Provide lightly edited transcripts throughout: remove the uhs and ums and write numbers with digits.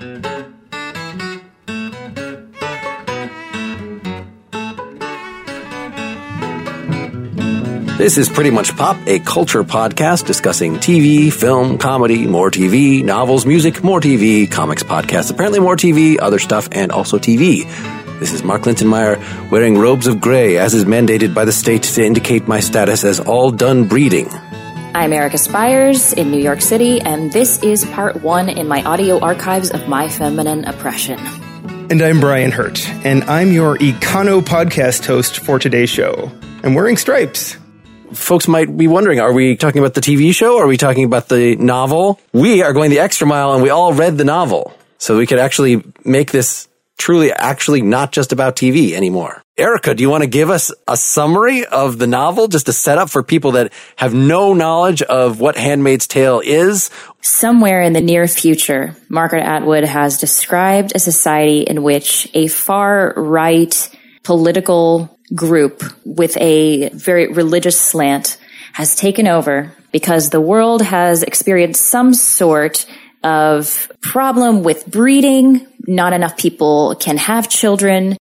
This is Pretty Much Pop, a culture podcast discussing TV, film, comedy, more TV, novels, music, more TV, comics podcasts, apparently more TV, other stuff, and also TV. This is Mark Lintonmeyer wearing robes of gray as is mandated by the state to indicate my status as all done breeding. I'm Erica Spires in New York City, and this is part 1 in my audio archives of My Feminine Oppression. And I'm Brian Hurt, and I'm your Econo podcast host for today's show. I'm wearing stripes. Folks might be wondering, are we talking about the TV show? Or are we talking about the novel? We are going the extra mile, and we all read the novel. So we could actually make this truly actually not just about TV anymore. Erica, do you want to give us a summary of the novel, just a setup for people that have no knowledge of what Handmaid's Tale is? Somewhere in the near future, Margaret Atwood has described a society in which a far-right political group with a very religious slant has taken over because the world has experienced some sort of problem with breeding. Not enough people can have children,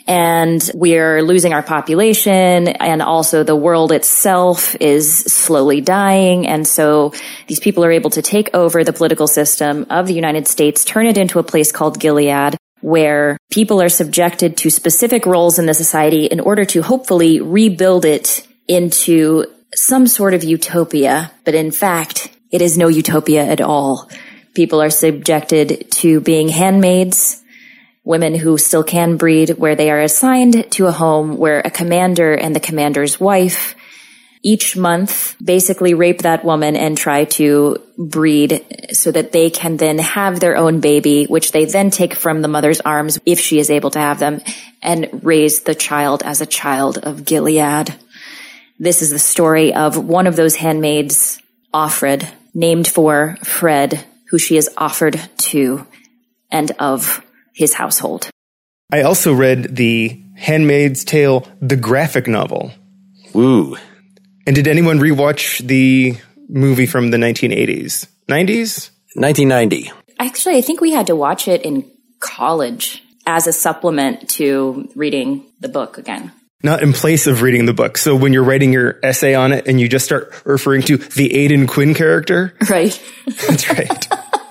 and we're losing our population, and also the world itself is slowly dying. And so these people are able to take over the political system of the United States, turn it into a place called Gilead, where people are subjected to specific roles in the society in order to hopefully rebuild it into some sort of utopia. But in fact, it is no utopia at all. People are subjected to being handmaids, women who still can breed, where they are assigned to a home where a commander and the commander's wife each month basically rape that woman and try to breed so that they can then have their own baby, which they then take from the mother's arms if she is able to have them, and raise the child as a child of Gilead. This is the story of one of those handmaids, Offred, named for Fred, who she is offered to, and of his household. I also read the Handmaid's Tale, the graphic novel. Woo. And did anyone rewatch the movie from the 1980s? 90s? 1990. Actually, I think we had to watch it in college as a supplement to reading the book again. Not in place of reading the book. So when you're writing your essay on it and you just start referring to the Aidan Quinn character? Right. That's right.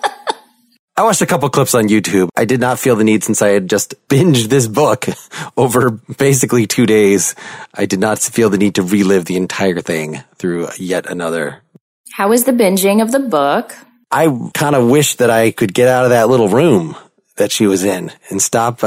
I watched a couple clips on YouTube. I did not feel the need, since I had just binged this book over basically 2 days. I did not feel the need to relive the entire thing through yet another. How was the binging of the book? I kind of wish that I could get out of that little room that she was in and stop.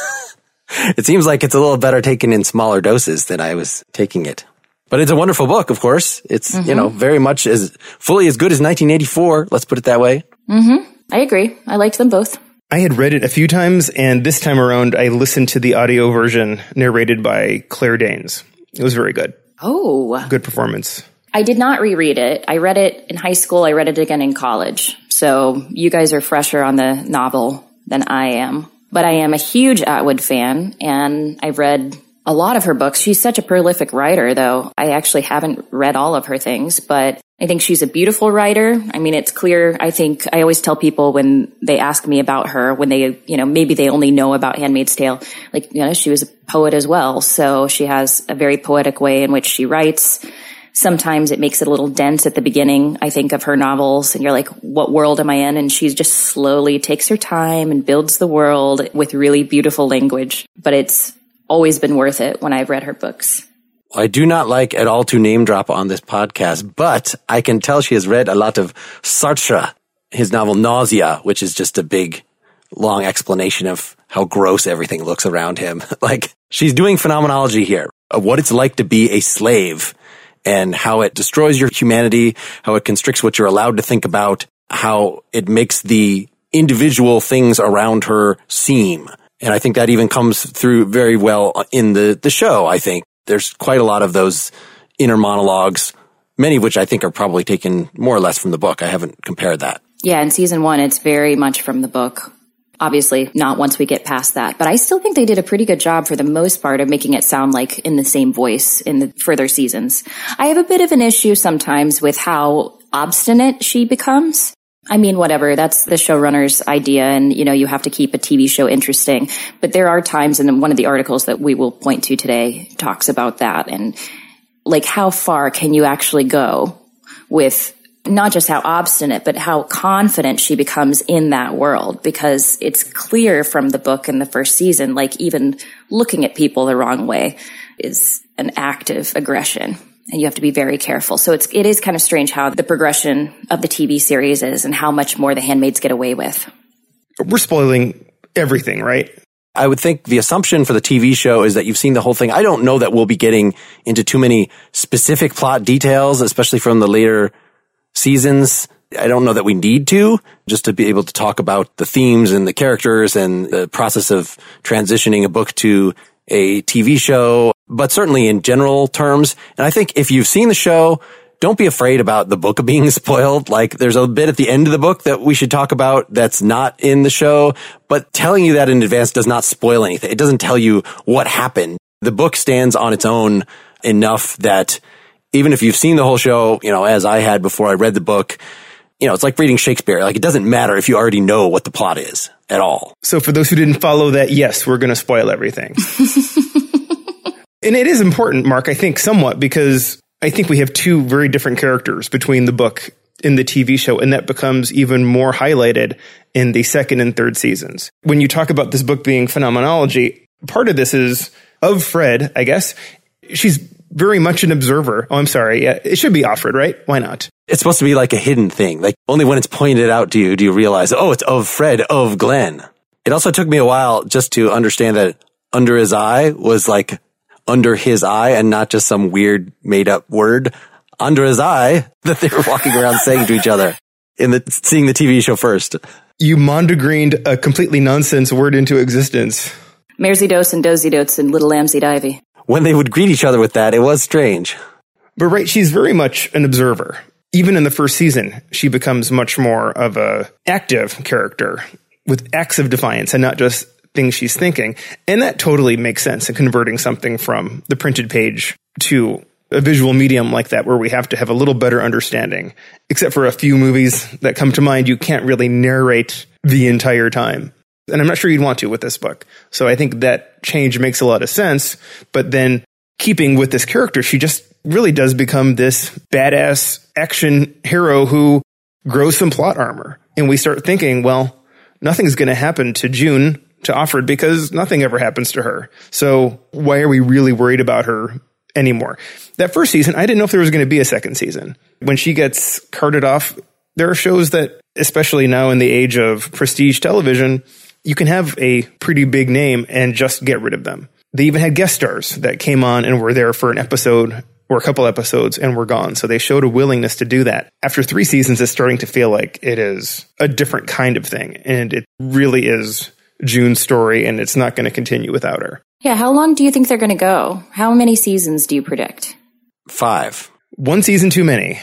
It seems like it's a little better taken in smaller doses than I was taking it. But it's a wonderful book, of course. It's, very much as fully as good as 1984. Let's put it that way. Mm-hmm. I agree. I liked them both. I had read it a few times, and this time around, I listened to the audio version narrated by Claire Danes. It was very good. Oh. Good performance. I did not reread it. I read it in high school. I read it again in college. So you guys are fresher on the novel than I am. But I am a huge Atwood fan, and I've read a lot of her books. She's such a prolific writer, though. I actually haven't read all of her things, but I think she's a beautiful writer. I mean, it's clear. I think I always tell people when they ask me about her, when they, maybe they only know about Handmaid's Tale, she was a poet as well. So she has a very poetic way in which she writes. Sometimes it makes it a little dense at the beginning, I think, of her novels. And you're like, what world am I in? And she just slowly takes her time and builds the world with really beautiful language. But it's always been worth it when I've read her books. I do not like at all to name drop on this podcast, but I can tell she has read a lot of Sartre, his novel Nausea, which is just a big, long explanation of how gross everything looks around him. She's doing phenomenology here of what it's like to be a slave and how it destroys your humanity, how it constricts what you're allowed to think about, how it makes the individual things around her seem. And I think that even comes through very well in the show, I think. There's quite a lot of those inner monologues, many of which I think are probably taken more or less from the book. I haven't compared that. Yeah, in season 1, it's very much from the book. Obviously, not once we get past that. But I still think they did a pretty good job for the most part of making it sound like in the same voice in the further seasons. I have a bit of an issue sometimes with how obstinate she becomes. I mean, whatever. That's the showrunner's idea. And, you have to keep a TV show interesting. But there are times, and one of the articles that we will point to today talks about that. And like, how far can you actually go with not just how obstinate, but how confident she becomes in that world? Because it's clear from the book in the first season, like even looking at people the wrong way is an act of aggression. And you have to be very careful. So it is kind of strange how the progression of the TV series is and how much more the Handmaids get away with. We're spoiling everything, right? I would think the assumption for the TV show is that you've seen the whole thing. I don't know that we'll be getting into too many specific plot details, especially from the later seasons. I don't know that we need to, just to be able to talk about the themes and the characters and the process of transitioning a book to a TV show, but certainly in general terms. And I think if you've seen the show, don't be afraid about the book being spoiled. Like, there's a bit at the end of the book that we should talk about that's not in the show, but telling you that in advance does not spoil anything. It doesn't tell you what happened. The book stands on its own enough that even if you've seen the whole show, as I had before I read the book, it's like reading Shakespeare. Like, it doesn't matter if you already know what the plot is at all. So for those who didn't follow that, yes, we're going to spoil everything. And it is important, Mark, I think somewhat, because I think we have two very different characters between the book and the TV show, and that becomes even more highlighted in the second and third seasons. When you talk about this book being phenomenology, part of this is of Fred, I guess. She's very much an observer. Oh, I'm sorry. Yeah, it should be Offred, right? Why not? It's supposed to be like a hidden thing. Like, only when it's pointed out to you do you realize, oh, it's of Fred, of Glenn. It also took me a while just to understand that under his eye was like under his eye and not just some weird made up word. Under his eye that they were walking around saying to each other seeing the TV show first. You mondegreened a completely nonsense word into existence. Mersey Dose and Dozy Dotes and Little Lambsy Divey. When they would greet each other with that, it was strange. But right, she's very much an observer. Even in the first season, she becomes much more of a active character with acts of defiance and not just things she's thinking. And that totally makes sense in converting something from the printed page to a visual medium like that, where we have to have a little better understanding. Except for a few movies that come to mind, you can't really narrate the entire time. And I'm not sure you'd want to with this book. So I think that change makes a lot of sense. But then keeping with this character, she just really does become this badass action hero who grows some plot armor. And we start thinking, well, nothing's going to happen to June, to Offred, because nothing ever happens to her. So why are we really worried about her anymore? That first season, I didn't know if there was going to be a second season. When she gets carted off, there are shows that, especially now in the age of prestige television, you can have a pretty big name and just get rid of them. They even had guest stars that came on and were there for an episode or a couple episodes and were gone. So they showed a willingness to do that. After 3 seasons, it's starting to feel like it is a different kind of thing. And it really is June's story, and it's not going to continue without her. Yeah, how long do you think they're going to go? How many seasons do you predict? 5. 1 season too many.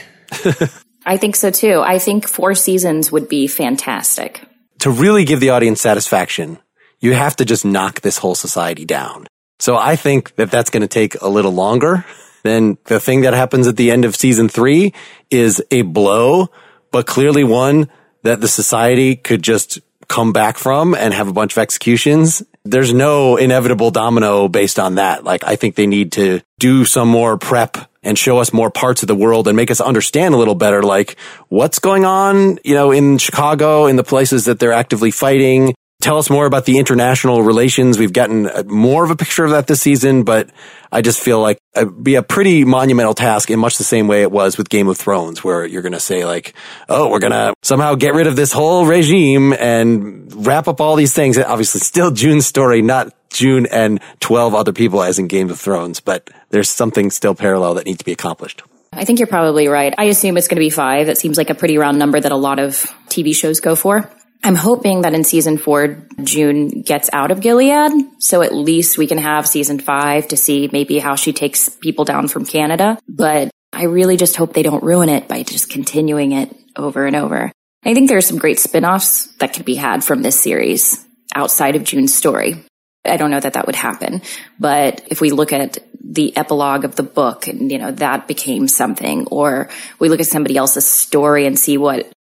I think so too. I think 4 seasons would be fantastic. To really give the audience satisfaction, you have to just knock this whole society down. So I think that that's going to take a little longer. Then the thing that happens at the end of season 3 is a blow, but clearly one that the society could just come back from and have a bunch of executions. There's no inevitable domino based on that. Like, I think they need to do some more prep and show us more parts of the world and make us understand a little better, like what's going on, in Chicago, in the places that they're actively fighting. Tell us more about the international relations. We've gotten more of a picture of that this season, but I just feel like it'd be a pretty monumental task in much the same way it was with Game of Thrones, where you're going to say like, oh, we're going to somehow get rid of this whole regime and wrap up all these things. Obviously still June's story, not June and 12 other people as in Game of Thrones, but there's something still parallel that needs to be accomplished. I think you're probably right. I assume it's going to be 5. That seems like a pretty round number that a lot of TV shows go for. I'm hoping that in season 4, June gets out of Gilead. So at least we can have season 5 to see maybe how she takes people down from Canada. But I really just hope they don't ruin it by just continuing it over and over. I think there are some great spin-offs that could be had from this series outside of June's story. I don't know that that would happen. But if we look at the epilogue of the book and, that became something, or we look at somebody else's story and see what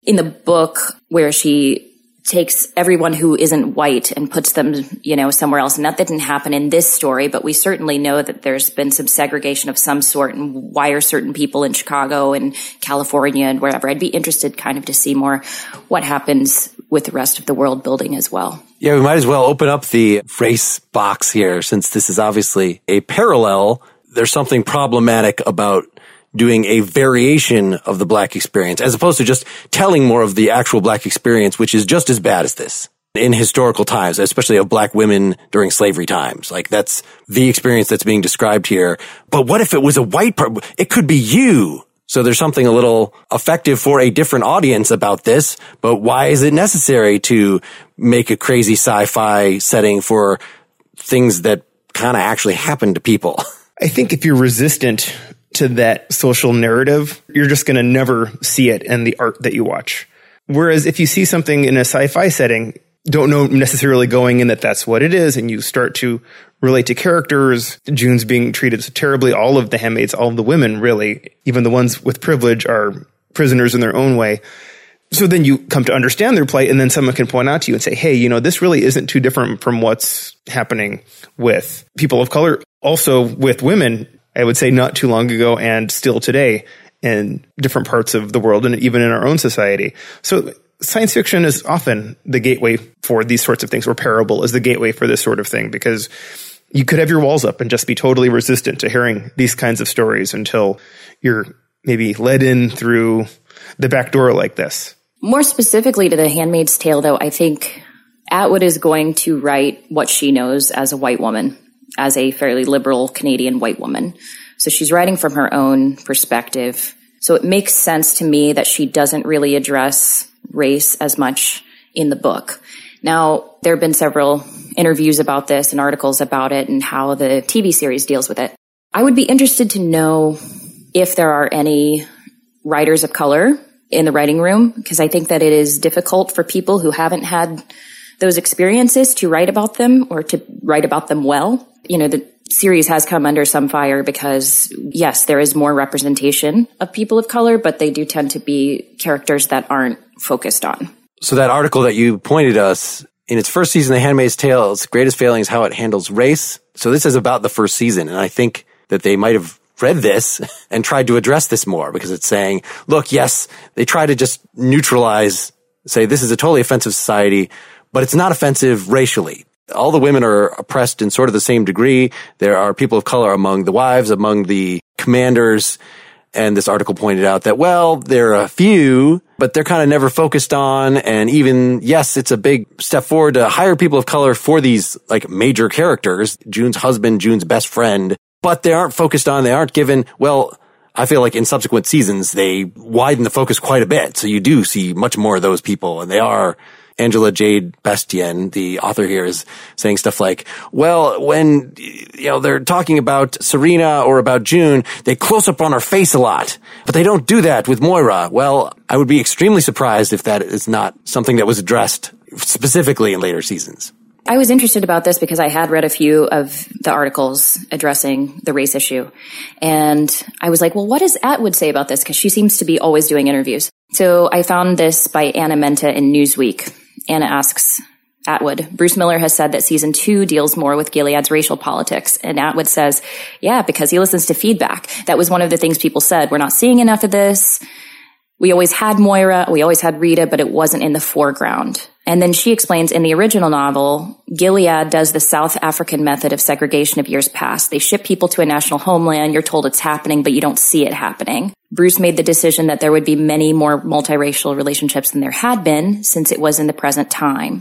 in the book where she takes everyone who isn't white and puts them, somewhere else. And that didn't happen in this story, but we certainly know that there's been some segregation of some sort, and why are certain people in Chicago and California and wherever. I'd be interested kind of to see more what happens with the rest of the world building as well. Yeah, we might as well open up the race box here, since this is obviously a parallel. There's something problematic about doing a variation of the Black experience, as opposed to just telling more of the actual Black experience, which is just as bad as this in historical times, especially of Black women during slavery times. Like, that's the experience that's being described here. But what if it was a white person? It could be you. So there's something a little effective for a different audience about this, but why is it necessary to make a crazy sci-fi setting for things that kind of actually happen to people? I think if you're resistant to that social narrative, you're just going to never see it in the art that you watch. Whereas if you see something in a sci-fi setting, don't know necessarily going in that that's what it is, and you start to relate to characters, June's being treated so terribly, all of the handmaids, all of the women, really, even the ones with privilege, are prisoners in their own way. So then you come to understand their plight, and then someone can point out to you and say, hey, this really isn't too different from what's happening with people of color, also with women, I would say not too long ago and still today in different parts of the world and even in our own society. So science fiction is often the gateway for these sorts of things, or parable is the gateway for this sort of thing, because you could have your walls up and just be totally resistant to hearing these kinds of stories until you're maybe led in through the back door like this. More specifically to The Handmaid's Tale, though, I think Atwood is going to write what she knows as a white woman, as a fairly liberal Canadian white woman. So she's writing from her own perspective. So it makes sense to me that she doesn't really address race as much in the book. Now, there have been several interviews about this and articles about it and how the TV series deals with it. I would be interested to know if there are any writers of color in the writing room, because I think that it is difficult for people who haven't had those experiences to write about them, or to write about them well. The series has come under some fire because, yes, there is more representation of people of color, but they do tend to be characters that aren't focused on. So that article that you pointed us, in its first season, The Handmaid's Tale, its greatest failing is how it handles race. So this is about the first season, and I think that they might have read this and tried to address this more, because it's saying, look, yes, they try to just neutralize, say this is a totally offensive society, but it's not offensive racially. All the women are oppressed in sort of the same degree. There are people of color among the wives, among the commanders. And this article pointed out that, well, there are a few, but they're kind of never focused on. And even, yes, it's a big step forward to hire people of color for these like major characters, June's husband, June's best friend, but they aren't focused on, they aren't given, well, I feel like in subsequent seasons, they widen the focus quite a bit. So you do see much more of those people, and they are. Angela Jade Bastien, the author here, is saying stuff like, well, when, they're talking about Serena or about June, they close up on her face a lot, but they don't do that with Moira. Well, I would be extremely surprised if that is not something that was addressed specifically in later seasons. I was interested about this because I had read a few of the articles addressing the race issue. And I was like, well, what does Atwood say about this? Because she seems to be always doing interviews. So I found this by Anna Menta in Newsweek. Anna asks Atwood, Bruce Miller has said that season 2 deals more with Gilead's racial politics. And Atwood says, yeah, because he listens to feedback. That was one of the things people said. We're not seeing enough of this. We always had Moira, we always had Rita, but it wasn't in the foreground. And then she explains in the original novel, Gilead does the South African method of segregation of years past. They ship people to a national homeland. You're told it's happening, but you don't see it happening. Bruce made the decision that there would be many more multiracial relationships than there had been, since it was in the present time.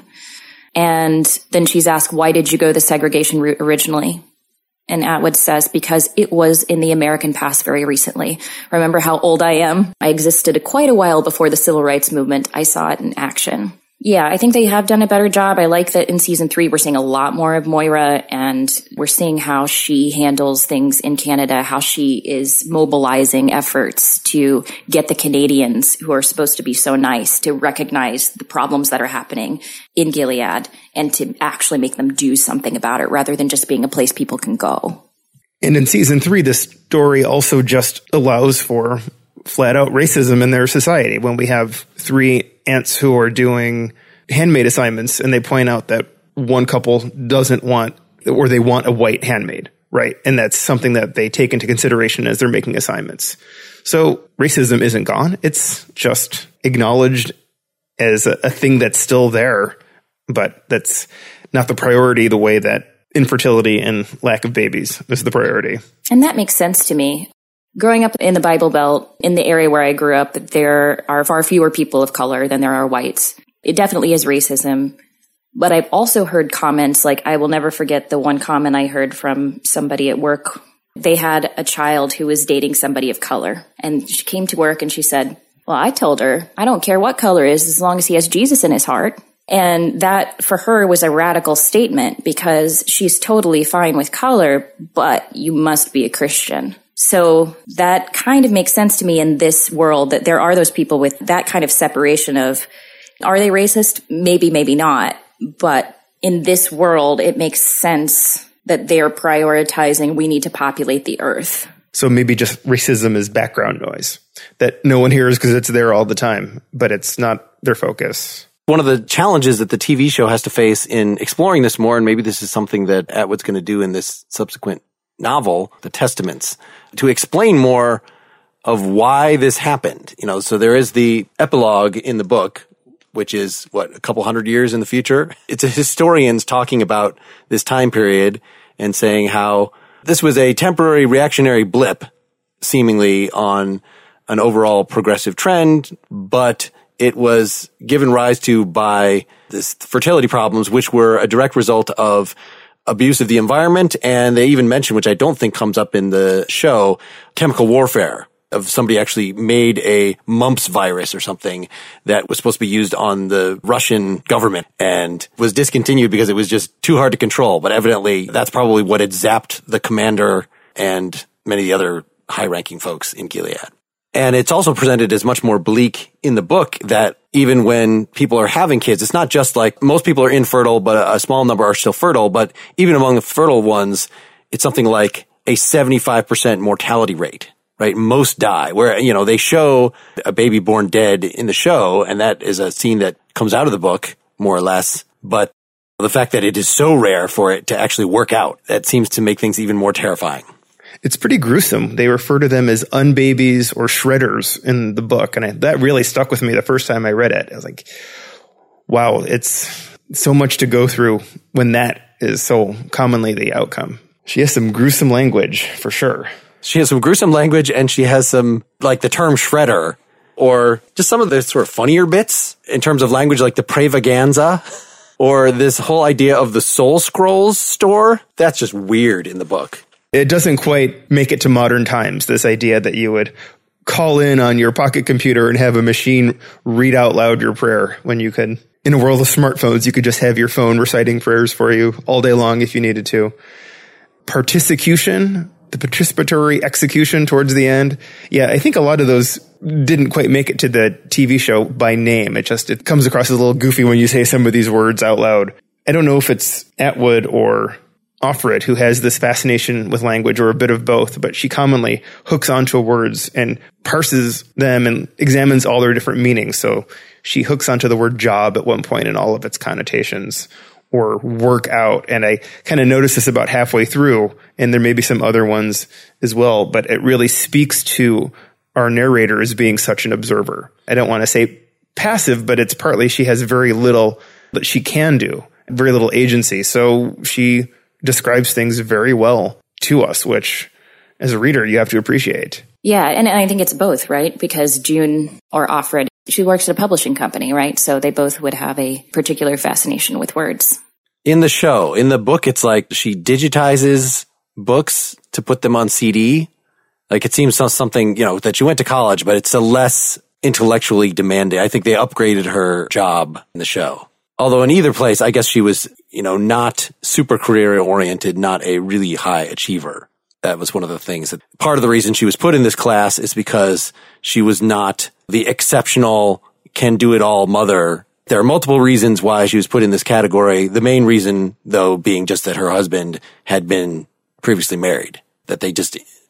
And then she's asked, why did you go the segregation route originally? And Atwood says, because it was in the American past very recently. Remember how old I am? I existed quite a while before the civil rights movement. I saw it in action. Yeah, I think they have done a better job. I like that in season 3, we're seeing a lot more of Moira, and we're seeing how she handles things in Canada, how she is mobilizing efforts to get the Canadians, who are supposed to be so nice, to recognize the problems that are happening in Gilead and to actually make them do something about it rather than just being a place people can go. And in season 3, this story also just allows for flat out racism in their society when we have 3 aunts who are doing handmaid assignments and they point out that one couple doesn't want, or they want a white handmaid, right? And that's something that they take into consideration as they're making assignments. So racism isn't gone. It's just acknowledged as a thing that's still there, but that's not the priority the way that infertility and lack of babies is the priority. And that makes sense to me. Growing up in the Bible Belt, in the area where I grew up, there are far fewer people of color than there are whites. It definitely is racism. But I've also heard comments like, I will never forget the one comment I heard from somebody at work. They had a child who was dating somebody of color. And she came to work and she said, well, I told her, I don't care what color is as long as he has Jesus in his heart. And that for her was a radical statement because she's totally fine with color, but you must be a Christian. So that kind of makes sense to me in this world that there are those people with that kind of separation of, are they racist? Maybe, maybe not. But in this world, it makes sense that they're prioritizing, we need to populate the earth. So maybe just racism is background noise that no one hears because it's there all the time, but it's not their focus. One of the challenges that the TV show has to face in exploring this more, and maybe this is something that Atwood's going to do in this subsequent novel, The Testaments, to explain more of why this happened. So there is the epilogue in the book, which is, a couple hundred years in the future. It's a historians talking about this time period and saying how this was a temporary reactionary blip, seemingly on an overall progressive trend, but it was given rise to by this fertility problems, which were a direct result of abuse of the environment. And they even mention, which I don't think comes up in the show, chemical warfare. Of somebody actually made a mumps virus or something that was supposed to be used on the Russian government and was discontinued because it was just too hard to control. But evidently that's probably what had zapped the commander and many of the other high-ranking folks in Gilead. And it's also presented as much more bleak in the book that even when people are having kids, it's not just like most people are infertile, but a small number are still fertile. But even among the fertile ones, it's something like a 75% mortality rate. Right? Most die where, they show a baby born dead in the show. And that is a scene that comes out of the book more or less. But the fact that it is so rare for it to actually work out, that seems to make things even more terrifying. It's pretty gruesome. They refer to them as unbabies or shredders in the book. And that really stuck with me the first time I read it. I was like, wow, it's so much to go through when that is so commonly the outcome. She has some gruesome language for sure. She has some gruesome language, and she has some, like the term shredder, or just some of the sort of funnier bits in terms of language, like the Prevaganza, or this whole idea of the Soul Scrolls store. That's just weird in the book. It doesn't quite make it to modern times, this idea that you would call in on your pocket computer and have a machine read out loud your prayer when you could, in a world of smartphones, you could just have your phone reciting prayers for you all day long if you needed to. Particicution, the participatory execution towards the end. Yeah, I think a lot of those didn't quite make it to the TV show by name. It comes across as a little goofy when you say some of these words out loud. I don't know if it's Atwood or Offred who has this fascination with language, or a bit of both, but she commonly hooks onto words and parses them and examines all their different meanings. So she hooks onto the word job at one point and all of its connotations, or work out. And I kind of noticed this about halfway through, and there may be some other ones as well, but it really speaks to our narrator as being such an observer. I don't want to say passive, but it's partly she has very little that she can do, very little agency. So she describes things very well to us, which as a reader, you have to appreciate. Yeah. And I think it's both, right? Because June or Offred, she works at a publishing company, right? So they both would have a particular fascination with words. In the show, in the book, it's like she digitizes books to put them on CD. Like it seems something, that she went to college, but it's a less intellectually demanding. I think they upgraded her job in the show. Although in either place, I guess she was, not super career oriented, not a really high achiever. That was one of the things that part of the reason she was put in this class is because she was not the exceptional, can do it all mother. There are multiple reasons why she was put in this category. The main reason, though, being just that her husband had been previously married, that they just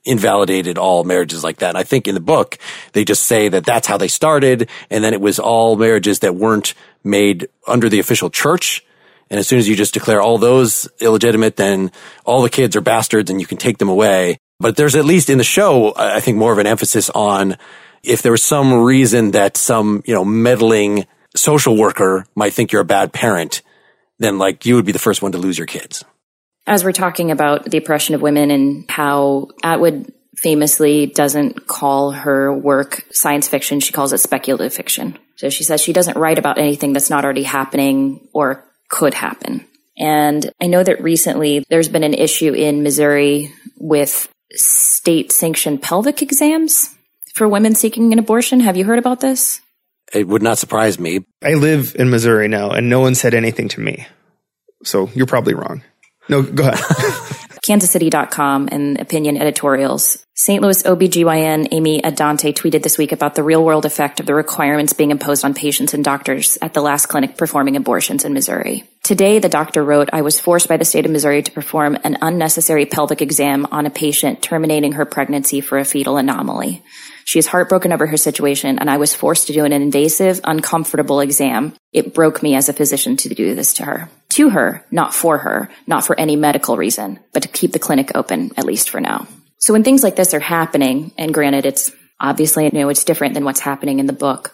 invalidated all marriages like that. And I think in the book, they just say that that's how they started. And then it was all marriages that weren't made under the official church. And as soon as you just declare all those illegitimate, then all the kids are bastards and you can take them away. But there's at least in the show, I think more of an emphasis on if there was some reason that some, meddling social worker might think you're a bad parent, then like you would be the first one to lose your kids. As we're talking about the oppression of women and how Atwood famously doesn't call her work science fiction, she calls it speculative fiction. So she says she doesn't write about anything that's not already happening or could happen. And I know that recently there's been an issue in Missouri with state-sanctioned pelvic exams for women seeking an abortion. Have you heard about this? It would not surprise me. I live in Missouri now, and no one said anything to me. So you're probably wrong. No, go ahead. KansasCity.com and opinion editorials. St. Louis OBGYN Amy Adante tweeted this week about the real-world effect of the requirements being imposed on patients and doctors at the last clinic performing abortions in Missouri. Today, the doctor wrote, I was forced by the state of Missouri to perform an unnecessary pelvic exam on a patient terminating her pregnancy for a fetal anomaly. She is heartbroken over her situation, and I was forced to do an invasive, uncomfortable exam. It broke me as a physician to do this to her. To her, not for any medical reason, but to keep the clinic open, at least for now. So when things like this are happening, and granted, it's obviously, it's different than what's happening in the book,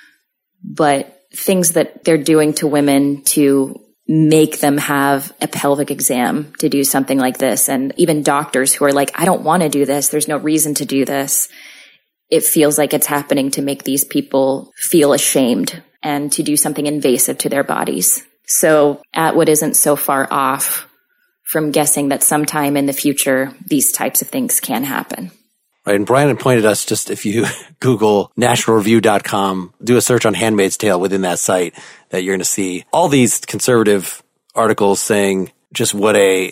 but things that they're doing to women to make them have a pelvic exam to do something like this, and even doctors who are like, I don't want to do this, there's no reason to do this. It feels like it's happening to make these people feel ashamed and to do something invasive to their bodies. So Atwood isn't so far off from guessing that sometime in the future, these types of things can happen. Right. And Brian had pointed us, just if you Google nationalreview.com, do a search on Handmaid's Tale within that site, that you're going to see all these conservative articles saying just what a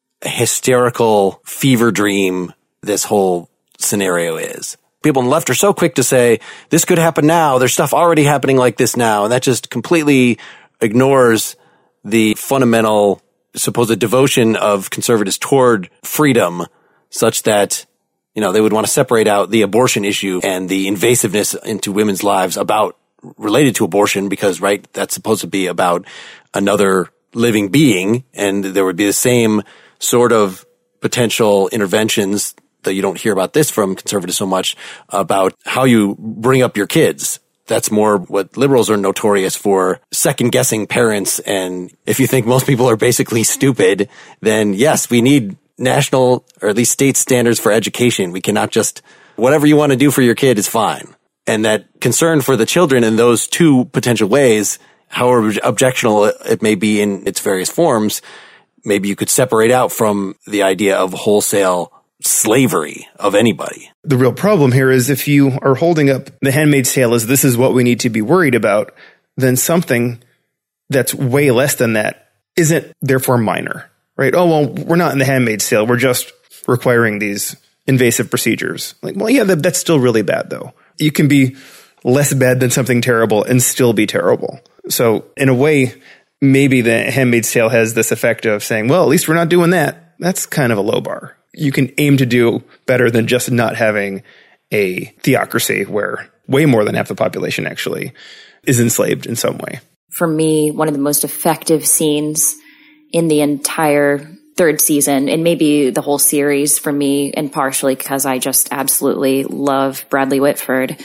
hysterical fever dream this whole scenario is. People on the left are so quick to say, this could happen now. There's stuff already happening like this now. And that just completely ignores the fundamental supposed devotion of conservatives toward freedom, such that, they would want to separate out the abortion issue and the invasiveness into women's lives related to abortion, because, right, that's supposed to be about another living being. And there would be the same sort of potential interventions that you don't hear about this from conservatives so much, about how you bring up your kids. That's more what liberals are notorious for, second-guessing parents. And if you think most people are basically stupid, then yes, we need national or at least state standards for education. We cannot just, whatever you want to do for your kid is fine. And that concern for the children in those two potential ways, however objectionable it may be in its various forms, maybe you could separate out from the idea of wholesale slavery of anybody. The real problem here is if you are holding up The Handmaid's Tale as this is what we need to be worried about, then something that's way less than that isn't therefore minor, right? Oh, well, we're not in The Handmaid's Tale. We're just requiring these invasive procedures. Like, well, yeah, that's still really bad, though. You can be less bad than something terrible and still be terrible. So in a way, maybe The Handmaid's Tale has this effect of saying, well, at least we're not doing that. That's kind of a low bar. You can aim to do better than just not having a theocracy where way more than half the population actually is enslaved in some way. For me, one of the most effective scenes in the entire third season, and maybe the whole series for me, and partially because I just absolutely love Bradley Whitford,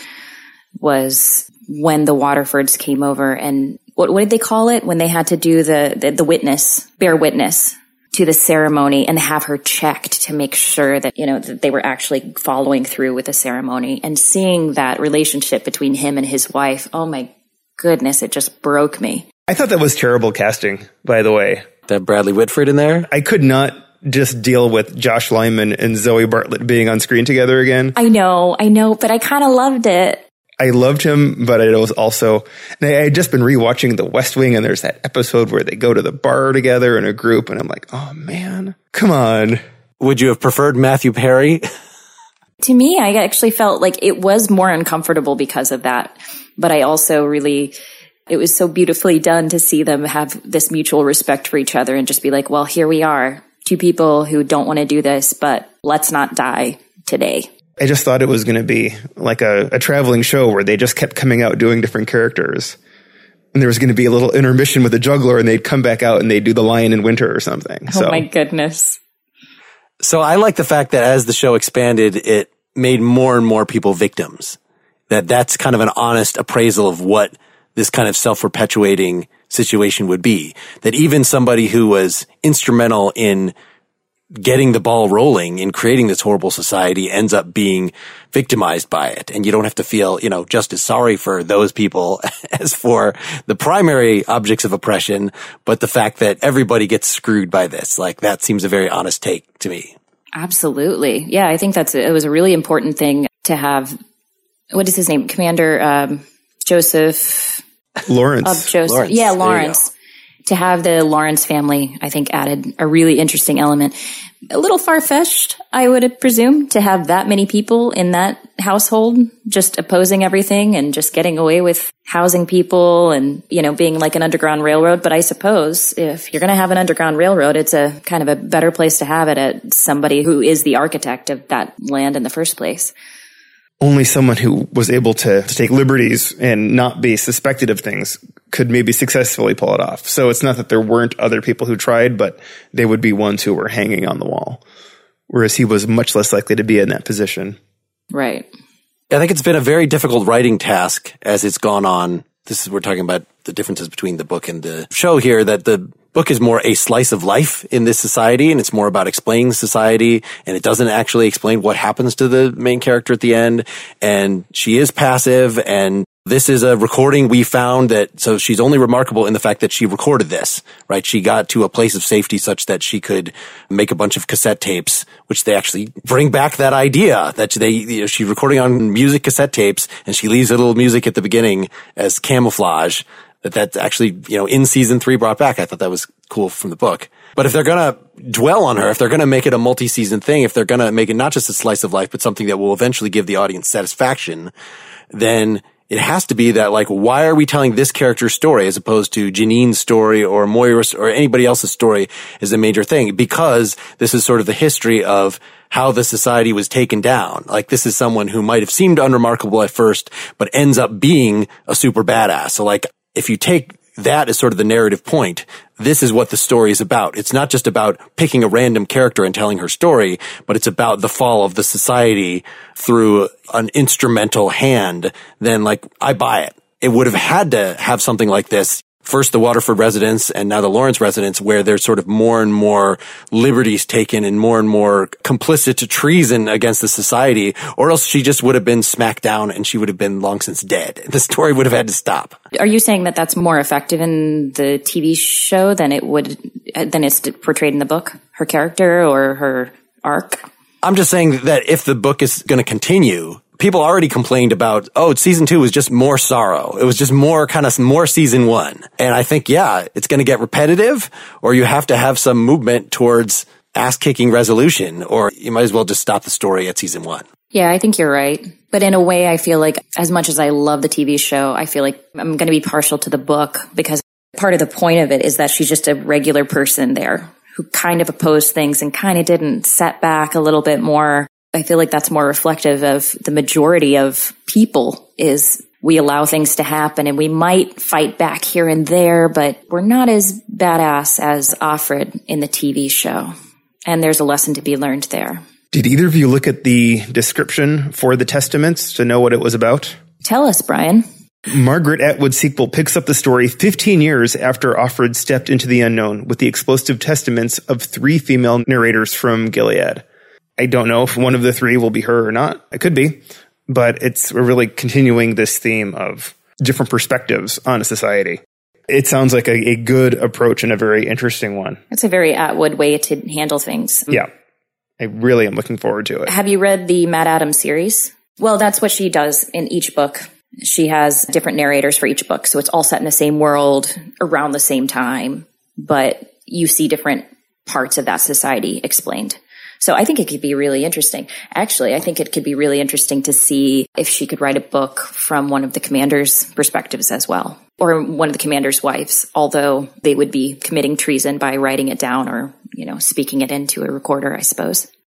was when the Waterfords came over and what did they call it? When they had to do the witness, bear witness to the ceremony and have her checked to make sure that, that they were actually following through with the ceremony, and seeing that relationship between him and his wife. Oh my goodness, it just broke me. I thought that was terrible casting, by the way. That Bradley Whitford in there? I could not just deal with Josh Lyman and Zoe Bartlett being on screen together again. I know, but I kind of loved it. I loved him, but it was also, I had just been rewatching The West Wing, and there's that episode where they go to the bar together in a group, and I'm like, oh man, come on. Would you have preferred Matthew Perry? To me, I actually felt like it was more uncomfortable because of that. But I also it was so beautifully done to see them have this mutual respect for each other and just be like, well, here we are, two people who don't want to do this, but let's not die today. I just thought it was going to be like a traveling show where they just kept coming out doing different characters. And there was going to be a little intermission with a juggler and they'd come back out and they'd do the Lion in Winter or something. Oh my goodness. So I like the fact that as the show expanded, it made more and more people victims. That's kind of an honest appraisal of what this kind of self-perpetuating situation would be. That even somebody who was instrumental in getting the ball rolling in creating this horrible society ends up being victimized by it. And you don't have to feel, just as sorry for those people as for the primary objects of oppression, but the fact that everybody gets screwed by this. Like, that seems a very honest take to me. Absolutely. Yeah, I think it was a really important thing to have. What is his name? Commander Joseph Lawrence. Lawrence. Yeah, Lawrence. To have the Lawrence family, I think, added a really interesting element. A little far-fetched, I would presume, to have that many people in that household just opposing everything and just getting away with housing people and, being like an underground railroad. But I suppose if you're going to have an underground railroad, it's a kind of a better place to have it at somebody who is the architect of that land in the first place. Only someone who was able to take liberties and not be suspected of things could maybe successfully pull it off. So it's not that there weren't other people who tried, but they would be ones who were hanging on the wall. Whereas he was much less likely to be in that position. Right. I think it's been a very difficult writing task as it's gone on. We're talking about the differences between the book and the show here, that the book is more a slice of life in this society, and it's more about explaining society, and it doesn't actually explain what happens to the main character at the end. And she is passive, and this is a recording we found so she's only remarkable in the fact that she recorded this, right? She got to a place of safety such that she could make a bunch of cassette tapes, which they actually bring back that idea that she's recording on music cassette tapes, and she leaves a little music at the beginning as camouflage. That's actually, in season 3 brought back. I thought that was cool from the book. But if they're going to dwell on her, if they're going to make it a multi-season thing, if they're going to make it not just a slice of life, but something that will eventually give the audience satisfaction, then it has to be that, like, why are we telling this character's story as opposed to Janine's story or Moira's or anybody else's story is a major thing? Because this is sort of the history of how the society was taken down. Like, this is someone who might have seemed unremarkable at first, but ends up being a super badass. So, like, if you take that as sort of the narrative point, this is what the story is about. It's not just about picking a random character and telling her story, but it's about the fall of the society through an instrumental hand. Then, like, I buy it. It would have had to have something like this. First the Waterford residence and now the Lawrence residence, where there's sort of more and more liberties taken and more complicit to treason against the society, or else she just would have been smacked down and she would have been long since dead. The story would have had to stop. Are you saying that that's more effective in the TV than it's portrayed in the book? Her character or her arc? I'm just saying that if the book is going to continue, people already complained about, season 2 was just more sorrow. It was just more season 1. And I think, it's going to get repetitive, or you have to have some movement towards ass-kicking resolution, or you might as well just stop the story at season 1. Yeah, I think you're right. But in a way, I feel like as much as I love the TV show, I feel like I'm going to be partial to the book, because part of the point of it is that she's just a regular person there who kind of opposed things and kind of didn't set back a little bit more. I feel like that's more reflective of the majority of people, is we allow things to happen and we might fight back here and there, but we're not as badass as Offred in the TV show. And there's a lesson to be learned there. Did either of you look at the description for the Testaments to know what it was about? Tell us, Brian. Margaret Atwood's sequel picks up the story 15 years after Offred stepped into the unknown with the explosive testaments of 3 female narrators from Gilead. I don't know if one of the 3 will be her or not. It could be. But it's really continuing this theme of different perspectives on a society. It sounds like a good approach and a very interesting one. It's a very Atwood way to handle things. Yeah. I really am looking forward to it. Have you read the Matt Adams series? Well, that's what she does in each book. She has different narrators for each book. So it's all set in the same world around the same time, but you see different parts of that society explained. So I think it could be really interesting. Actually, I think it could be really interesting to see if she could write a book from one of the commander's perspectives as well, or one of the commander's wives, although they would be committing treason by writing it down or, speaking it into a recorder, I suppose.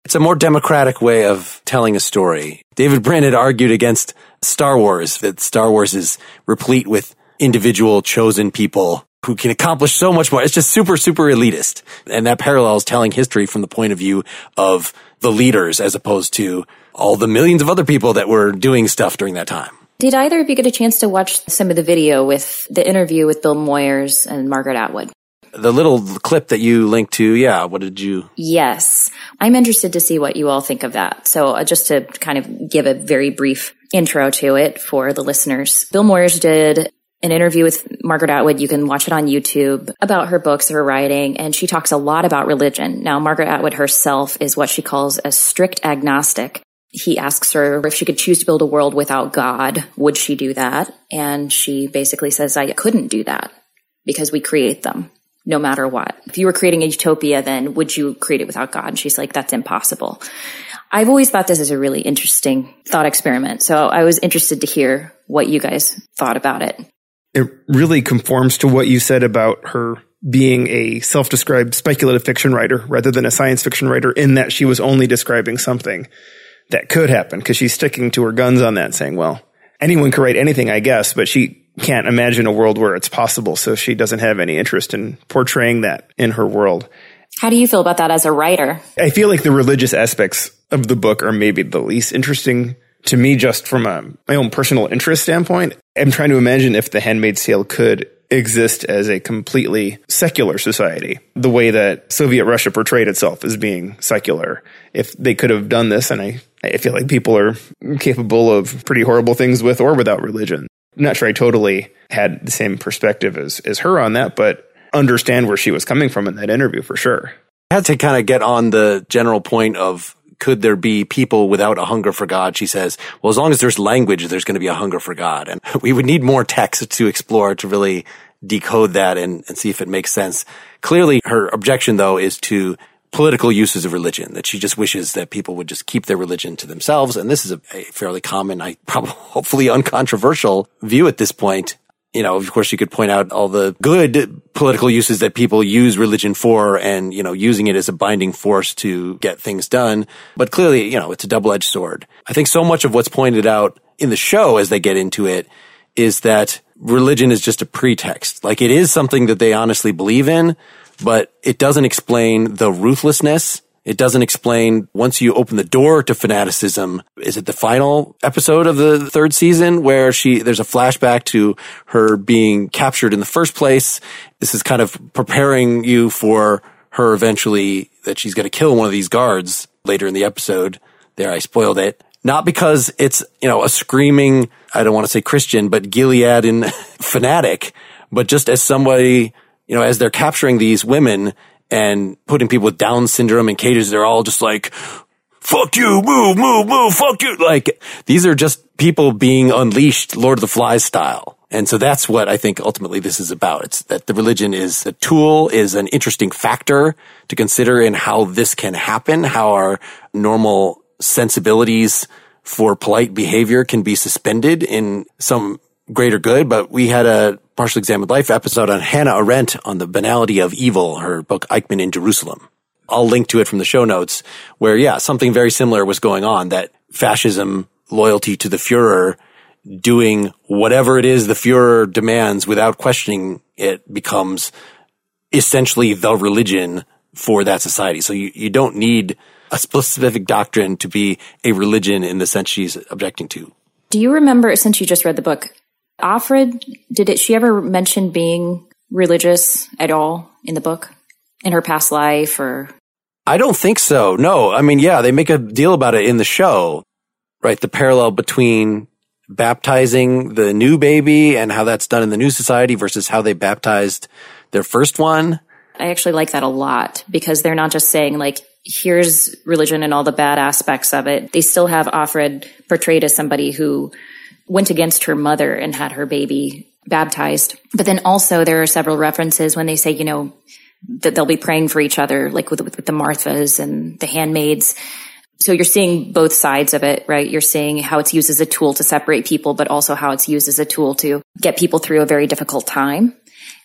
It's a more democratic way of telling a story. David Brin had argued against Star Wars, that Star Wars is replete with individual chosen people who can accomplish so much more. It's just super, super elitist. And that parallels telling history from the point of view of the leaders as opposed to all the millions of other people that were doing stuff during that time. Did either of you get a chance to watch some of the video with the interview with Bill Moyers and Margaret Atwood? The little clip that you linked to, yeah, what did you? Yes. I'm interested to see what you all think of that. So just to kind of give a very brief intro to it for the listeners. Bill Moyers did an interview with Margaret Atwood. You can watch it on YouTube about her books, her writing, and she talks a lot about religion. Now, Margaret Atwood herself is what she calls a strict agnostic. He asks her if she could choose to build a world without God, would she do that? And she basically says, I couldn't do that because we create them. No matter what. If you were creating a utopia, then would you create it without God? And she's like, that's impossible. I've always thought this is a really interesting thought experiment. So I was interested to hear what you guys thought about it. It really conforms to what you said about her being a self-described speculative fiction writer rather than a science fiction writer, in that she was only describing something that could happen, because she's sticking to her guns on that, saying, well, anyone could write anything, I guess, but she can't imagine a world where it's possible, so she doesn't have any interest in portraying that in her world. How do you feel about that as a writer? I feel like the religious aspects of the book are maybe the least interesting to me, just from my own personal interest standpoint. I'm trying to imagine if The Handmaid's Tale could exist as a completely secular society, the way that Soviet Russia portrayed itself as being secular. If they could have done this, and I feel like people are capable of pretty horrible things with or without religion. I'm not sure I totally had the same perspective as her on that, but understand where she was coming from in that interview for sure. I had to kind of get on the general point of, could there be people without a hunger for God? She says, well, as long as there's language, there's going to be a hunger for God. And we would need more text to explore to really decode that and see if it makes sense. Clearly, her objection, though, is to political uses of religion, that she just wishes that people would just keep their religion to themselves. And this is a fairly common, hopefully uncontroversial view at this point. You know, of course, you could point out all the good political uses that people use religion for and, you know, using it as a binding force to get things done. But clearly, you know, it's a double-edged sword. I think so much of what's pointed out in the show as they get into it is that religion is just a pretext. Like, it is something that they honestly believe in, but it doesn't explain the ruthlessness. It doesn't explain, once you open the door to fanaticism, is it the final episode of the third season where there's a flashback to her being captured in the first place. This is kind of preparing you for her eventually, that she's going to kill one of these guards later in the episode. There, I spoiled it. Not because it's, you know, a screaming, I don't want to say Christian, but Gileadian fanatic, but just as somebody, you know, as they're capturing these women and putting people with Down syndrome in cages, they're all just like, fuck you, move, fuck you. Like, these are just people being unleashed, Lord of the Flies style. And so that's what I think ultimately this is about. It's that the religion is a tool, is an interesting factor to consider in how this can happen, how our normal sensibilities for polite behavior can be suspended in some greater good. But we had a Partially Examined Life episode on Hannah Arendt on the banality of evil, her book Eichmann in Jerusalem. I'll link to it from the show notes, where, yeah, something very similar was going on, that fascism, loyalty to the Fuhrer, doing whatever it is the Fuhrer demands without questioning it, becomes essentially the religion for that society. So you don't need a specific doctrine to be a religion in the sense she's objecting to. Do you remember, since you just read the book, Offred, did she ever mention being religious at all in the book, in her past life, or? I don't think so. No. I mean, yeah, they make a deal about it in the show, right? The parallel between baptizing the new baby and how that's done in the new society versus how they baptized their first one. I actually like that a lot, because they're not just saying, like, here's religion and all the bad aspects of it. They still have Offred portrayed as somebody who went against her mother and had her baby baptized. But then also there are several references when they say, you know, that they'll be praying for each other, like with the Marthas and the handmaids. So you're seeing both sides of it, right? You're seeing how it's used as a tool to separate people, but also how it's used as a tool to get people through a very difficult time.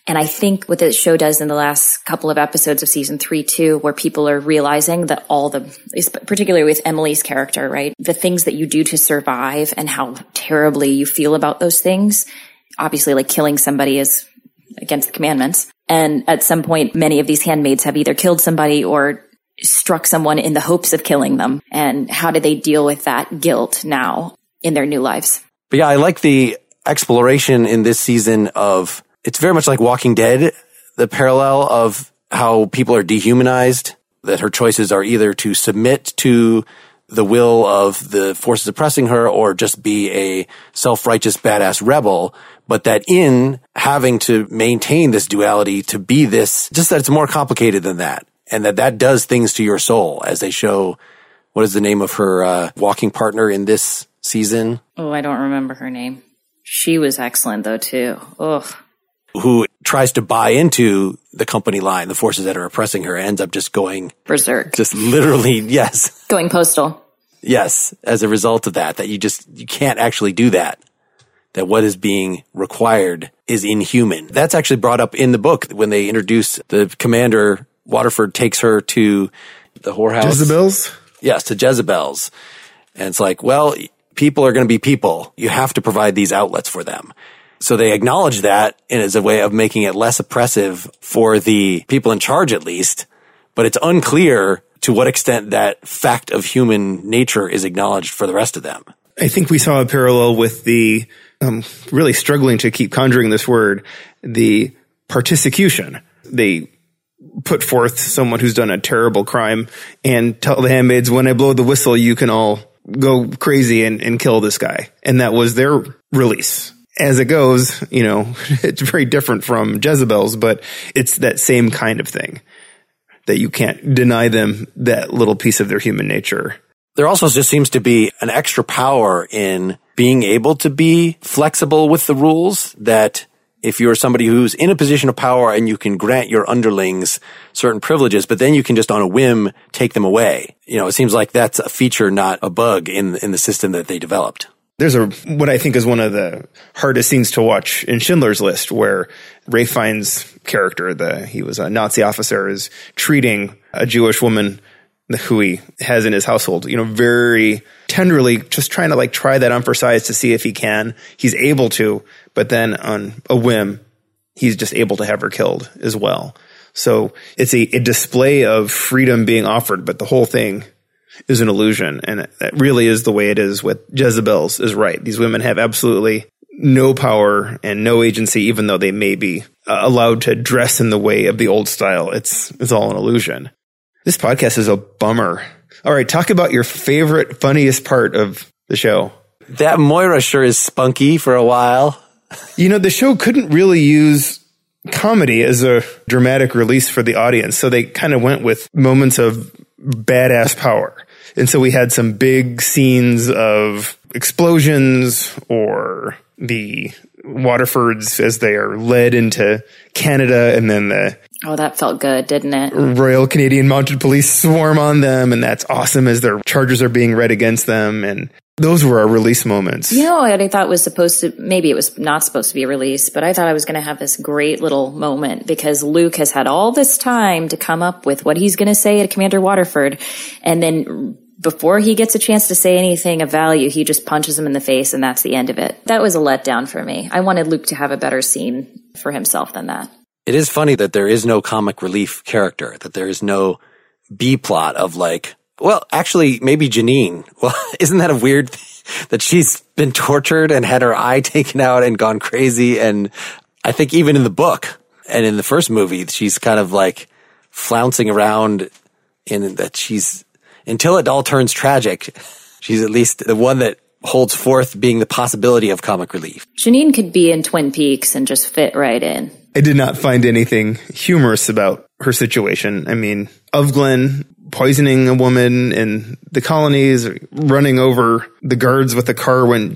And I think what the show does in the last couple of episodes of season 3 too, where people are realizing that particularly with Emily's character, right? The things that you do to survive and how terribly you feel about those things. Obviously, like killing somebody is against the commandments. And at some point, many of these handmaids have either killed somebody or struck someone in the hopes of killing them. And how do they deal with that guilt now in their new lives? But yeah, I like the exploration in this season of, it's very much like Walking Dead, the parallel of how people are dehumanized, that her choices are either to submit to the will of the forces oppressing her or just be a self-righteous badass rebel, but that in having to maintain this duality to be this, just that it's more complicated than that, and that does things to your soul, as they show. What is the name of her walking partner in this season? Oh, I don't remember her name. She was excellent though too. Ugh. Who tries to buy into the company line, the forces that are oppressing her, ends up just going berserk. Just literally, yes. Going postal. Yes, as a result of that you can't actually do that. That what is being required is inhuman. That's actually brought up in the book when they introduce the commander. Waterford takes her to the whorehouse. Jezebel's? Yes, to Jezebel's. And it's like, well, people are going to be people. You have to provide these outlets for them. So they acknowledge that as a way of making it less oppressive for the people in charge, at least. But it's unclear to what extent that fact of human nature is acknowledged for the rest of them. I think we saw a parallel with the, really struggling to keep conjuring this word, the particicution. They put forth someone who's done a terrible crime and tell the handmaids, when I blow the whistle, you can all go crazy and kill this guy. And that was their release. As it goes, it's very different from Jezebel's, but it's that same kind of thing, that you can't deny them that little piece of their human nature. There also just seems to be an extra power in being able to be flexible with the rules, that if you're somebody who's in a position of power and you can grant your underlings certain privileges, but then you can just on a whim take them away. It seems like that's a feature, not a bug in the system that they developed. There's what I think is one of the hardest scenes to watch in Schindler's List, where Ralph Fiennes' character, he was a Nazi officer, is treating a Jewish woman who he has in his household, very tenderly, just trying to try that on for size to see if he can. He's able to, but then on a whim, he's just able to have her killed as well. So it's a display of freedom being offered, but the whole thing is an illusion. And that really is the way it is with Jezebel's, is right. These women have absolutely no power and no agency, even though they may be allowed to dress in the way of the old style. It's all an illusion. This podcast is a bummer. All right, talk about your favorite, funniest part of the show. That Moira sure is spunky for a while. The show couldn't really use comedy as a dramatic release for the audience, so they kind of went with moments of badass power. And so we had some big scenes of explosions, or the Waterfords as they are led into Canada, and then Oh, that felt good, didn't it? Royal Canadian Mounted Police swarm on them, and that's awesome as their charges are being read against them. And those were our release moments. What I thought was maybe it was not supposed to be a release, but I thought I was going to have this great little moment, because Luke has had all this time to come up with what he's going to say to Commander Waterford. And then before he gets a chance to say anything of value, he just punches him in the face, and that's the end of it. That was a letdown for me. I wanted Luke to have a better scene for himself than that. It is funny that there is no comic relief character, that there is no B plot of actually, maybe Janine. Well, isn't that a weird thing, that she's been tortured and had her eye taken out and gone crazy? And I think even in the book and in the first movie, she's kind of flouncing around in that until it all turns tragic, she's at least the one that holds forth being the possibility of comic relief. Janine could be in Twin Peaks and just fit right in. I did not find anything humorous about her situation. I mean, Ovglen poisoning a woman in the colonies, running over the guards with a car when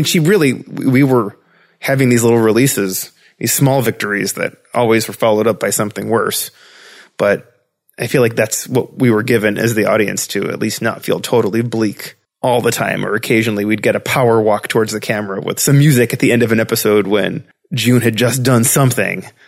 we were having these little releases, these small victories that always were followed up by something worse. But I feel like that's what we were given as the audience, to at least not feel totally bleak all the time. Or occasionally we'd get a power walk towards the camera with some music at the end of an episode when June had just done something,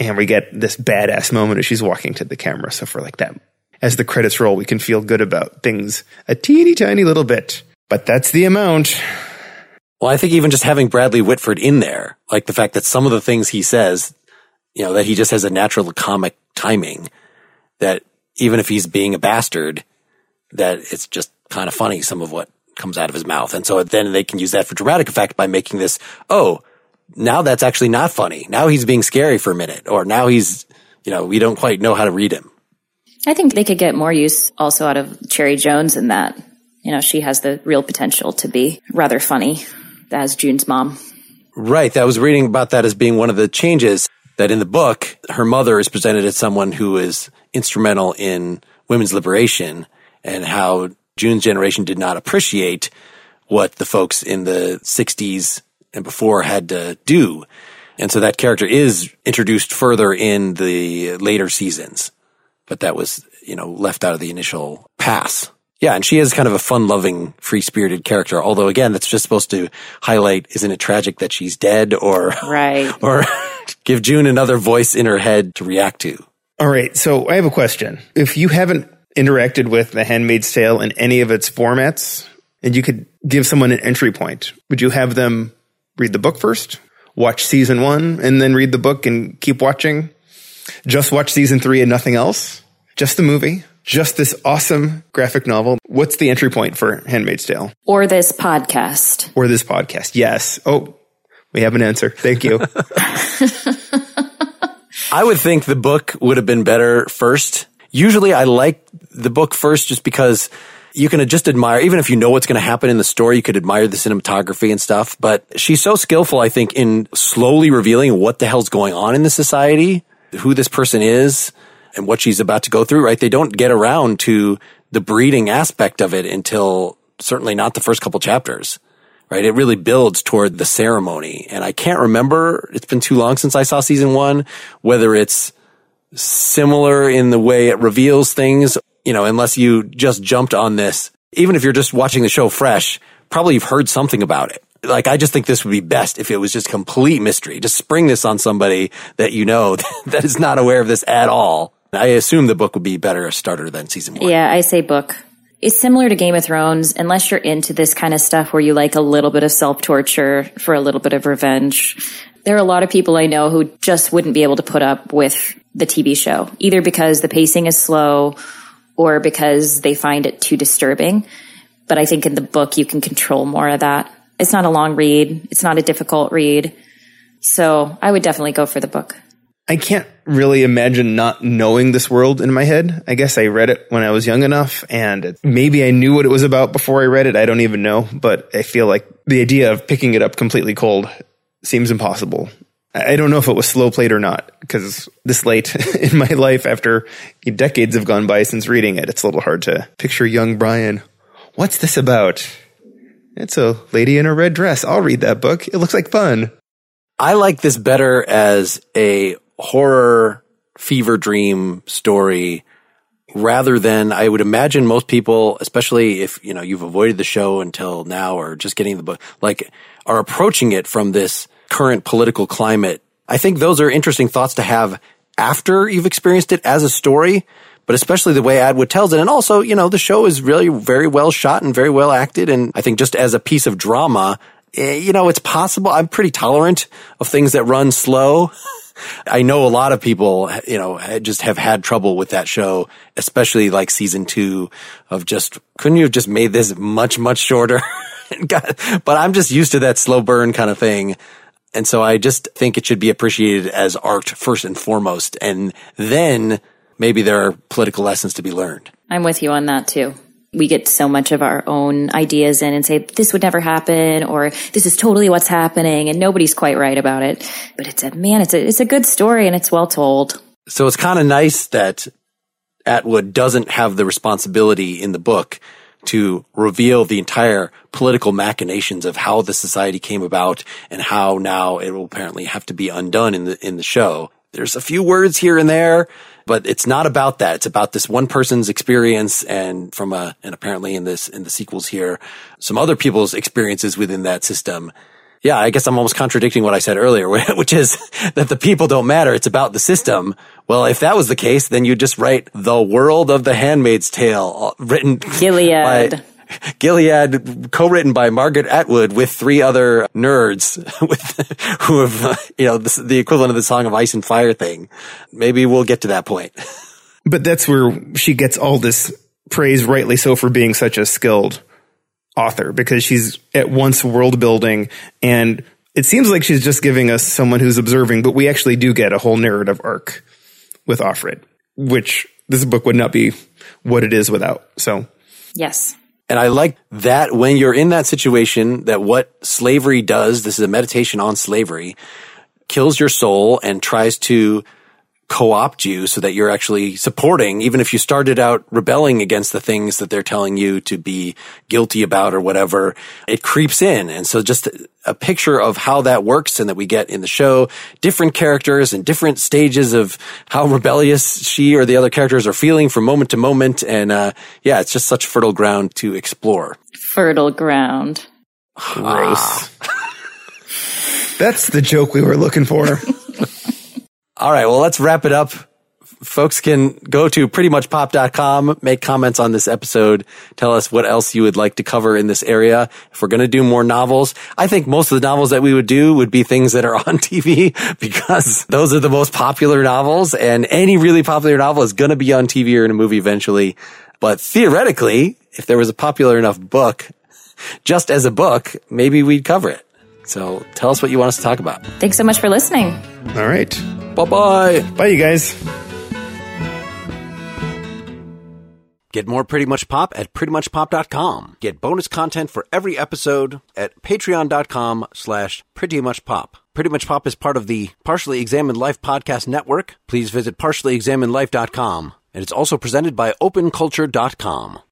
And we get this badass moment as she's walking to the camera. So for like that, as the credits roll, we can feel good about things a teeny tiny little bit. But that's the amount. Well, I think even just having Bradley Whitford in there, like the fact that some of the things he says, you know, that he just has a natural comic timing, that even if he's being a bastard, that it's just kind of funny, some of what comes out of his mouth. And so then they can use that for dramatic effect by making this, oh, now that's actually not funny. Now he's being scary for a minute, or now he's, you know, we don't quite know how to read him. I think they could get more use also out of Cherry Jones in that. You know, she has the real potential to be rather funny as June's mom. Right. I was reading about that as being one of the changes, that in the book, her mother is presented as someone who is instrumental in women's liberation, and how June's generation did not appreciate what the folks in the 60s and before had to do. And so that character is introduced further in the later seasons, but that was, you know, left out of the initial pass. Yeah, and she is kind of a fun-loving, free-spirited character. Although, again, that's just supposed to highlight, isn't it tragic that she's dead, or right, or give June another voice in her head to react to. All right, so I have a question. If you haven't interacted with The Handmaid's Tale in any of its formats, and you could give someone an entry point, would you have them read the book first, watch season 1, and then read the book and keep watching? Just watch season 3 and nothing else? Just the movie? Just this awesome graphic novel? What's the entry point for Handmaid's Tale? Or this podcast. Or this podcast, yes. Oh, we have an answer. Thank you. I would think the book would have been better first. Usually I like the book first just because you can just admire, even if you know what's going to happen in the story, you could admire the cinematography and stuff. But she's so skillful, I think, in slowly revealing what the hell's going on in the society, who this person is, and what she's about to go through, right? They don't get around to the breeding aspect of it until certainly not the first couple chapters, right? It really builds toward the ceremony. And I can't remember, it's been too long since I saw season 1, whether it's similar in the way it reveals things, you know, unless you just jumped on this. Even if you're just watching the show fresh, probably you've heard something about it. Like, I just think this would be best if it was just complete mystery. Just spring this on somebody that you know that is not aware of this at all. I assume the book would be better a starter than season 1. Yeah, I say book. It's similar to Game of Thrones, unless you're into this kind of stuff where you like a little bit of self-torture for a little bit of revenge. There are a lot of people I know who just wouldn't be able to put up with the TV show, either because the pacing is slow or because they find it too disturbing. But I think in the book, you can control more of that. It's not a long read. It's not a difficult read. So I would definitely go for the book. I can't really imagine not knowing this world in my head. I guess I read it when I was young enough, and maybe I knew what it was about before I read it. I don't even know, but I feel like the idea of picking it up completely cold seems impossible. I don't know if it was slow played or not, because this late in my life, after decades have gone by since reading it, it's a little hard to picture young Brian. What's this about? It's a lady in a red dress. I'll read that book. It looks like fun. I like this better as a horror fever dream story rather than, I would imagine most people, especially if, you know, you've avoided the show until now or just getting the book, like, are approaching it from this current political climate. I think those are interesting thoughts to have after you've experienced it as a story, but especially the way Atwood tells it. And also, you know, the show is really very well shot and very well acted. And I think just as a piece of drama, you know, it's possible. I'm pretty tolerant of things that run slow. I know a lot of people, you know, just have had trouble with that show, especially like season 2 of just, couldn't you have just made this much, much shorter? But I'm just used to that slow burn kind of thing. And so I just think it should be appreciated as art first and foremost. And then maybe there are political lessons to be learned. I'm with you on that too. We get so much of our own ideas in and say, this would never happen, or this is totally what's happening, and nobody's quite right about it. But it's a good story, and it's well told. So it's kind of nice that Atwood doesn't have the responsibility in the book to reveal the entire political machinations of how the society came about and how now it will apparently have to be undone in the show. There's a few words here and there, but it's not about that. It's about this one person's experience, and and apparently in the sequels here, some other people's experiences within that system. Yeah, I guess I'm almost contradicting what I said earlier, which is that the people don't matter. It's about the system. Well, if that was the case, then you'd just write The World of the Handmaid's Tale, written Gilead. by Gilead, co-written by Margaret Atwood with 3 other nerds who have, the equivalent of the Song of Ice and Fire thing. Maybe we'll get to that point. But that's where she gets all this praise, rightly so, for being such a skilled author, because she's at once world building, and it seems like she's just giving us someone who's observing, but we actually do get a whole narrative arc with Offred, which this book would not be what it is without. So, yes. And I like that when you're in that situation, that what slavery does, this is a meditation on slavery, kills your soul and tries to co-opt you so that you're actually supporting, even if you started out rebelling against the things that they're telling you to be guilty about or whatever, it creeps in. And so just a picture of how that works, and that we get in the show different characters and different stages of how rebellious she or the other characters are feeling from moment to moment. And it's just such fertile ground to explore. Fertile ground. Gross. That's the joke we were looking for. All right, well, let's wrap it up. Folks can go to prettymuchpop.com, make comments on this episode, tell us what else you would like to cover in this area. If we're going to do more novels, I think most of the novels that we would do would be things that are on TV, because those are the most popular novels, and any really popular novel is going to be on TV or in a movie eventually. But theoretically, if there was a popular enough book, just as a book, maybe we'd cover it. So tell us what you want us to talk about. Thanks so much for listening. All right. Bye-bye. Bye, you guys. Get more Pretty Much Pop at prettymuchpop.com. Get bonus content for every episode at patreon.com/prettymuchpop. Pretty Much Pop is part of the Partially Examined Life podcast network. Please visit partiallyexaminedlife.com. And it's also presented by openculture.com.